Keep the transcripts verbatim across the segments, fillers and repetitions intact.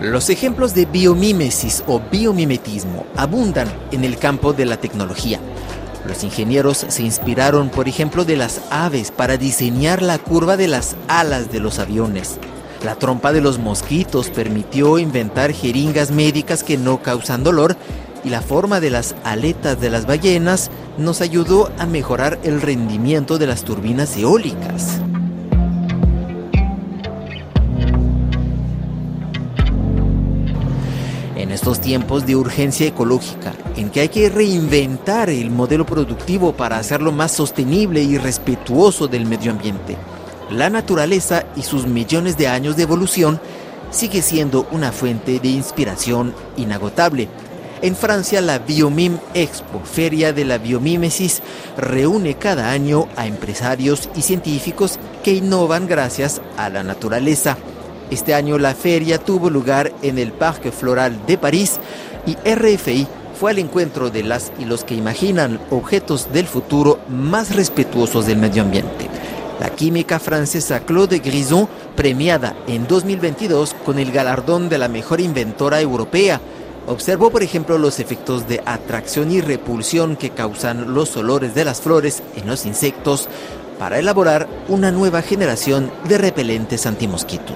Los ejemplos de biomímesis o biomimetismo abundan en el campo de la tecnología. Los ingenieros se inspiraron, por ejemplo, de las aves para diseñar la curva de las alas de los aviones. La trompa de los mosquitos permitió inventar jeringas médicas que no causan dolor, y la forma de las aletas de las ballenas nos ayudó a mejorar el rendimiento de las turbinas eólicas. En estos tiempos de urgencia ecológica, en que hay que reinventar el modelo productivo para hacerlo más sostenible y respetuoso del medio ambiente, la naturaleza y sus millones de años de evolución sigue siendo una fuente de inspiración inagotable. En Francia, la Biomime Expo, Feria de la Biomímesis, reúne cada año a empresarios y científicos que innovan gracias a la naturaleza. Este año la feria tuvo lugar en el Parque Floral de París y R F I fue al encuentro de las y los que imaginan objetos del futuro más respetuosos del medio ambiente. La química francesa Claude Grison, premiada en dos mil veintidós con el galardón de la mejor inventora europea, observó, por ejemplo, los efectos de atracción y repulsión que causan los olores de las flores en los insectos para elaborar una nueva generación de repelentes antimosquitos.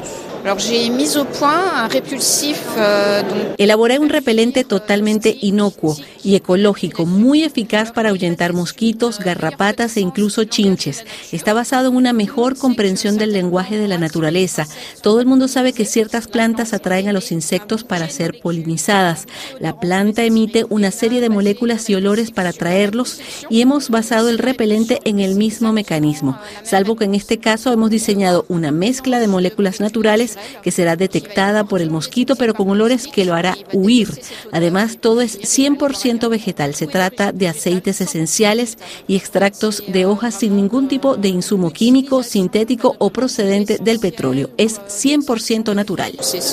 Elaboré un repelente totalmente inocuo y ecológico, muy eficaz para ahuyentar mosquitos, garrapatas e incluso chinches. Está basado en una mejor comprensión del lenguaje de la naturaleza. Todo el mundo sabe que ciertas plantas atraen a los insectos para ser polinizadas. La planta emite una serie de moléculas y olores para atraerlos y hemos basado el repelente en el mismo mecanismo, salvo que en este caso hemos diseñado una mezcla de moléculas naturales que será detectada por el mosquito, pero con olores que lo hará huir. Además, todo es cien por ciento vegetal. Se trata de aceites esenciales y extractos de hojas sin ningún tipo de insumo químico, sintético o procedente del petróleo. Es cien por ciento natural.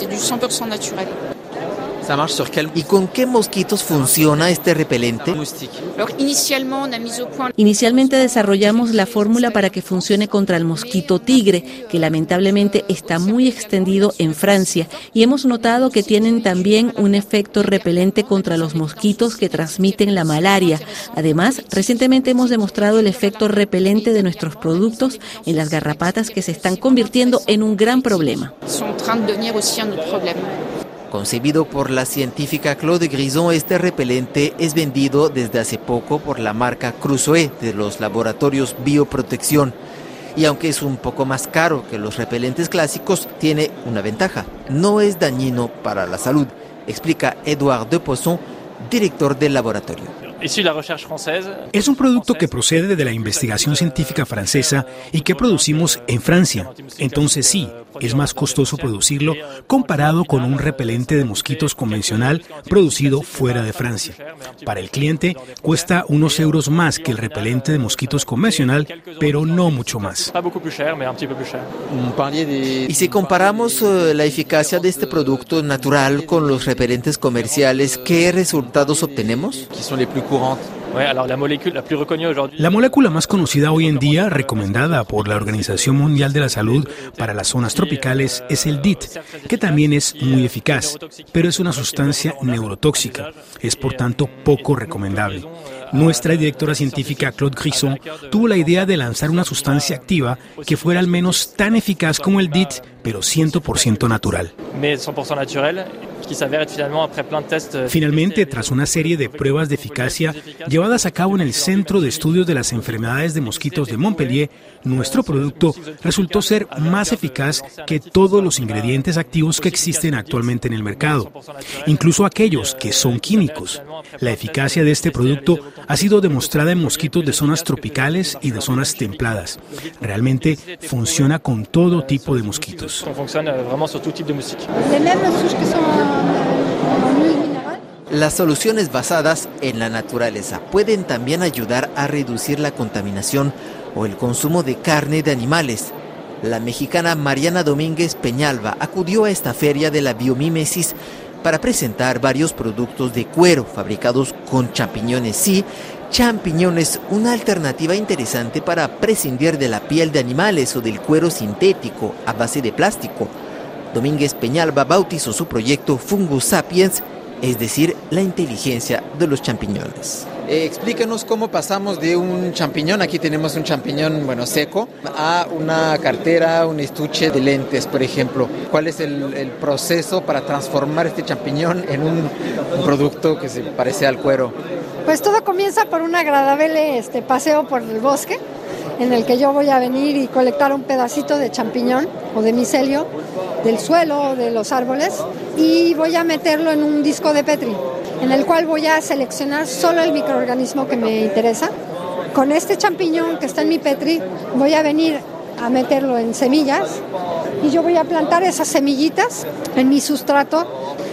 ¿Y con qué mosquitos funciona este repelente? Inicialmente desarrollamos la fórmula para que funcione contra el mosquito tigre, que lamentablemente está muy extendido en Francia, y hemos notado que tienen también un efecto repelente contra los mosquitos que transmiten la malaria. Además, recientemente hemos demostrado el efecto repelente de nuestros productos en las garrapatas, que se están convirtiendo en un gran problema. Concebido por la científica Claude Grison, este repelente es vendido desde hace poco por la marca Crusoe de los laboratorios Bioprotección. Y aunque es un poco más caro que los repelentes clásicos, tiene una ventaja: no es dañino para la salud, explica Edouard de Poisson, director del laboratorio. Es un producto que procede de la investigación científica francesa y que producimos en Francia. Entonces sí, es más costoso producirlo comparado con un repelente de mosquitos convencional producido fuera de Francia. Para el cliente cuesta unos euros más que el repelente de mosquitos convencional, pero no mucho más. Y si comparamos uh, la eficacia de este producto natural con los repelentes comerciales, ¿qué resultados obtenemos? La molécula más conocida hoy en día, recomendada por la Organización Mundial de la Salud para las zonas tropicales, es el D I T, que también es muy eficaz, pero es una sustancia neurotóxica. Es por tanto poco recomendable. Nuestra directora científica Claude Grison tuvo la idea de lanzar una sustancia activa que fuera al menos tan eficaz como el D I T, pero cien por ciento natural. Finalmente, tras una serie de pruebas de eficacia llevadas a cabo en el Centro de Estudios de las Enfermedades de Mosquitos de Montpellier, nuestro producto resultó ser más eficaz que todos los ingredientes activos que existen actualmente en el mercado, incluso aquellos que son químicos. La eficacia de este producto ha sido demostrada en mosquitos de zonas tropicales y de zonas templadas. Realmente funciona con todo tipo de mosquitos. Las soluciones basadas en la naturaleza pueden también ayudar a reducir la contaminación o el consumo de carne de animales. La mexicana Mariana Domínguez Peñalba acudió a esta feria de la biomímesis para presentar varios productos de cuero fabricados con champiñones. Sí, champiñones, una alternativa interesante para prescindir de la piel de animales o del cuero sintético a base de plástico. Domínguez Peñalba bautizó su proyecto Fungus Sapiens, es decir, la inteligencia de los champiñones. Eh, explícanos cómo pasamos de un champiñón, aquí tenemos un champiñón, bueno, seco, a una cartera, un estuche de lentes, por ejemplo. ¿Cuál es el, el proceso para transformar este champiñón en un, un producto que se parece al cuero? Pues todo comienza por un agradable este, paseo por el bosque, en el que yo voy a venir y colectar un pedacito de champiñón o de micelio del suelo o de los árboles y voy a meterlo en un disco de Petri, en el cual voy a seleccionar solo el microorganismo que me interesa. Con este champiñón que está en mi Petri voy a venir a meterlo en semillas y yo voy a plantar esas semillitas en mi sustrato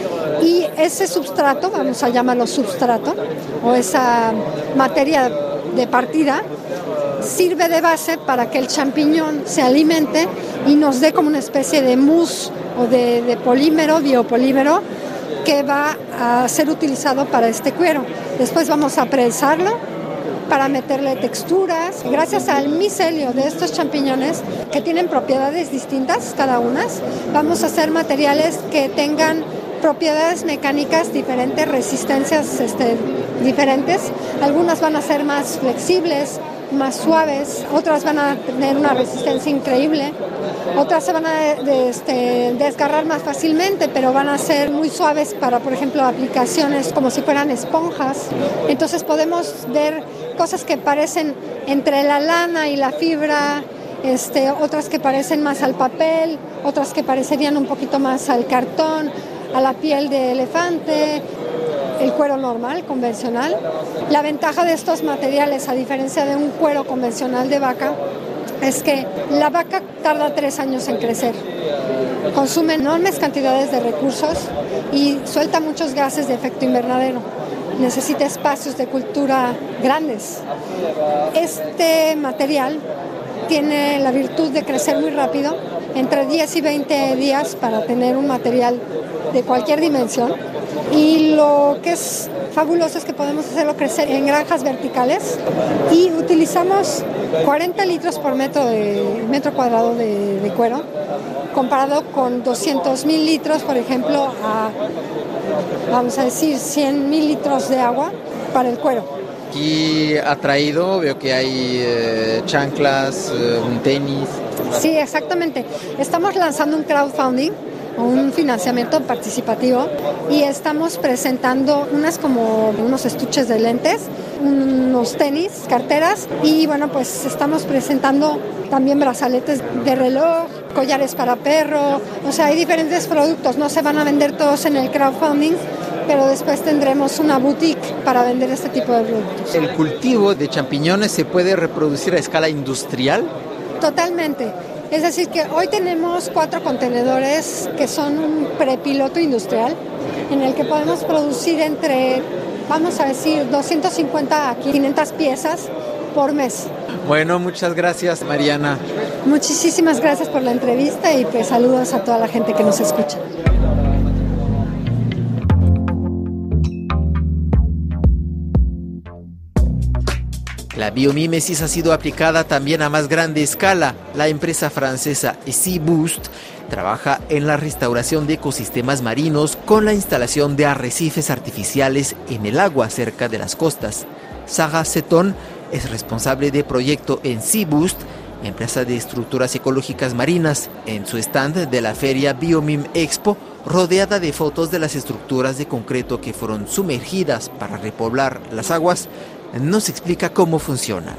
y ese substrato, vamos a llamarlo substrato, o esa materia de partida, sirve de base para que el champiñón se alimente y nos dé como una especie de mousse o de, de polímero, biopolímero, que va a ser utilizado para este cuero. Después vamos a prensarlo para meterle texturas. Gracias al micelio de estos champiñones, que tienen propiedades distintas cada una, vamos a hacer materiales que tengan propiedades mecánicas diferentes, resistencias este, diferentes. Algunas van a ser más flexibles, más suaves, otras van a tener una resistencia increíble, otras se van a de, este, desgarrar más fácilmente, pero van a ser muy suaves para, por ejemplo, aplicaciones como si fueran esponjas. Entonces podemos ver cosas que parecen entre la lana y la fibra, este, otras que parecen más al papel, otras que parecerían un poquito más al cartón, a la piel de elefante, el cuero normal, convencional. La ventaja de estos materiales, a diferencia de un cuero convencional de vaca, es que la vaca tarda tres años en crecer, consume enormes cantidades de recursos y suelta muchos gases de efecto invernadero. Necesita espacios de cultura grandes. Este material tiene la virtud de crecer muy rápido, entre diez y veinte días para tener un material de cualquier dimensión. Y lo que es fabuloso es que podemos hacerlo crecer en granjas verticales y utilizamos cuarenta litros por metro, de, metro cuadrado de, de cuero, comparado con doscientos mil litros, por ejemplo, a, vamos a decir, cien mil litros de agua para el cuero. Aquí ha traído, veo que hay eh, chanclas, eh, un tenis. Sí, exactamente. Estamos lanzando un crowdfunding, un financiamiento participativo, y estamos presentando unas como unos estuches de lentes, unos tenis, carteras, y bueno, pues estamos presentando también brazaletes de reloj, collares para perro, o sea, hay diferentes productos, no se van a vender todos en el crowdfunding, pero después tendremos una boutique para vender este tipo de productos. ¿El cultivo de champiñones se puede reproducir a escala industrial? Totalmente. Es decir, que hoy tenemos cuatro contenedores que son un prepiloto industrial en el que podemos producir entre, vamos a decir, doscientas cincuenta a quinientas piezas por mes. Bueno, muchas gracias, Mariana. Muchísimas gracias por la entrevista y pues saludos a toda la gente que nos escucha. La biomímesis ha sido aplicada también a más grande escala. La empresa francesa SeaBoost trabaja en la restauración de ecosistemas marinos con la instalación de arrecifes artificiales en el agua cerca de las costas. Sarah Seton es responsable de proyecto en SeaBoost, empresa de estructuras ecológicas marinas. En su stand de la feria Biomim Expo, rodeada de fotos de las estructuras de concreto que fueron sumergidas para repoblar las aguas, nos explica cómo funcionan.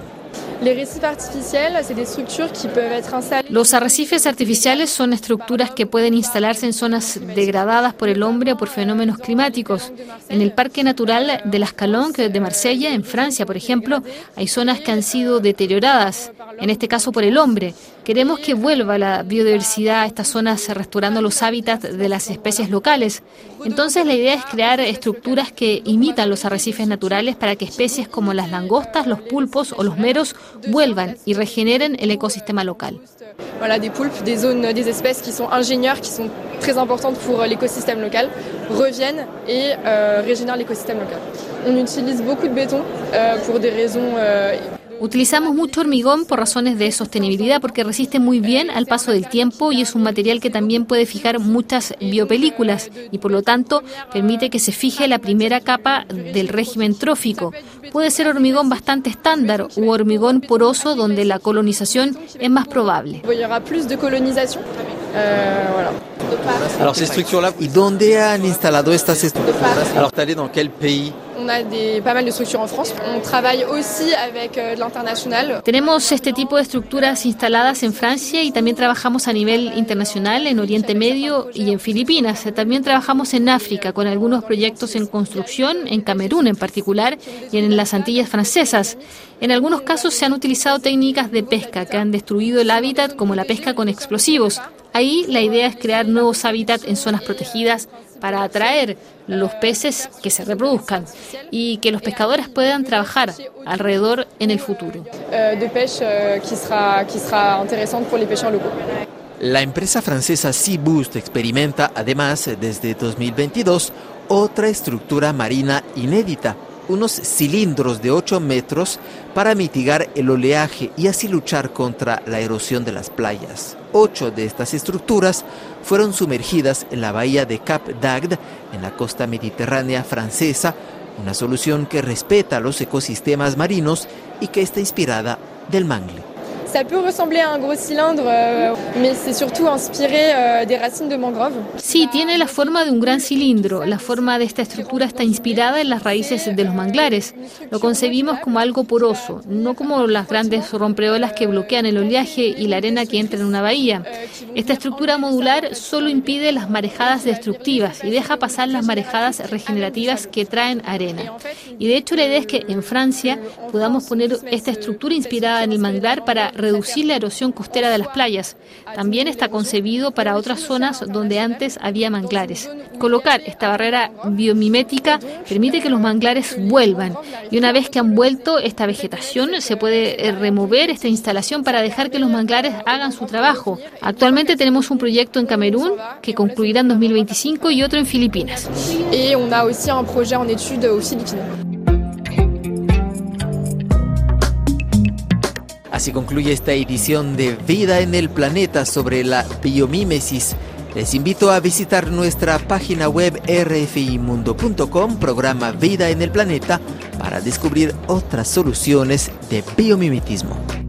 Los arrecifes artificiales son estructuras que pueden instalarse en zonas degradadas por el hombre o por fenómenos climáticos. En el Parque Natural de las Calanques de Marsella, en Francia, por ejemplo, hay zonas que han sido deterioradas, en este caso por el hombre. Queremos que vuelva la biodiversidad a estas zonas, restaurando los hábitats de las especies locales. Entonces la idea es crear estructuras que imitan los arrecifes naturales para que especies como las langostas, los pulpos o los meros vuelvan y regeneren el ecosistema local. Voilà, des poulpes, des zones, des espèces qui sont ingénieurs, qui sont très importantes pour l'écosystème local, reviennent et euh, régénèrent l'écosystème local. On utilise beaucoup de béton euh, pour des raisons euh, Utilizamos mucho hormigón por razones de sostenibilidad, porque resiste muy bien al paso del tiempo y es un material que también puede fijar muchas biopelículas y por lo tanto permite que se fije la primera capa del régimen trófico. Puede ser hormigón bastante estándar u hormigón poroso donde la colonización es más probable. ¿Y dónde han instalado estas estructuras? ¿En qué país? Tenemos este tipo de estructuras instaladas en Francia y también trabajamos a nivel internacional en Oriente Medio y en Filipinas. También trabajamos en África con algunos proyectos en construcción, en Camerún en particular y en las Antillas francesas. En algunos casos se han utilizado técnicas de pesca que han destruido el hábitat, como la pesca con explosivos. Ahí la idea es crear nuevos hábitats en zonas protegidas para atraer los peces que se reproduzcan y que los pescadores puedan trabajar alrededor en el futuro. La empresa francesa Seaboost experimenta además desde dos mil veintidós otra estructura marina inédita, unos cilindros de ocho metros para mitigar el oleaje y así luchar contra la erosión de las playas. Ocho de estas estructuras fueron sumergidas en la bahía de Cap d'Agde, en la costa mediterránea francesa, una solución que respeta los ecosistemas marinos y que está inspirada del mangle. Ça peut ressembler a un gros cylindre, euh, mais c'est surtout inspiré euh, des racines de mangrove. Sí, tiene la forma de un gran cilindro. La forma de esta estructura está inspirada en las raíces de los manglares. Lo concebimos como algo poroso, no como las grandes rompeolas que bloquean el oleaje y la arena que entra en una bahía. Esta estructura modular solo impide las marejadas destructivas y deja pasar las marejadas regenerativas que traen arena. Y de hecho la idea es que en Francia podamos poner esta estructura inspirada en el manglar para reducir la erosión costera de las playas. También está concebido para otras zonas donde antes había manglares. Colocar esta barrera biomimética permite que los manglares vuelvan y una vez que han vuelto esta vegetación se puede remover esta instalación para dejar que los manglares hagan su trabajo. Actualmente tenemos un proyecto en Camerún que concluirá en dos mil veinticinco y otro en Filipinas. Y on a aussi un projet en étude aux Philippines. Así concluye esta edición de Vida en el Planeta sobre la biomímesis. Les invito a visitar nuestra página web r f i mundo punto com, programa Vida en el Planeta, para descubrir otras soluciones de biomimetismo.